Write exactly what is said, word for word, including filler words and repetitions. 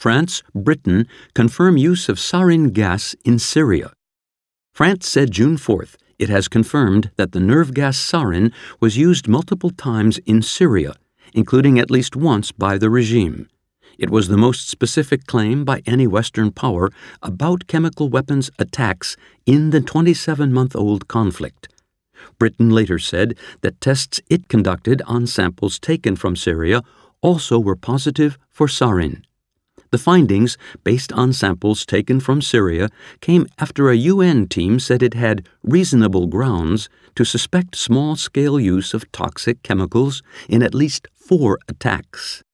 France, Britain confirm use of sarin gas in Syria. France said June fourth it has confirmed that the nerve gas sarin was used multiple times in Syria, including at least once by the regime. It was the most specific claim by any Western power about chemical weapons attacks in the twenty-seven-month-old conflict. Britain later said that tests it conducted on samples taken from Syria also were positive for sarin. The findings, based on samples taken from Syria, came after a U N team said it had reasonable grounds to suspect small-scale use of toxic chemicals in at least four attacks.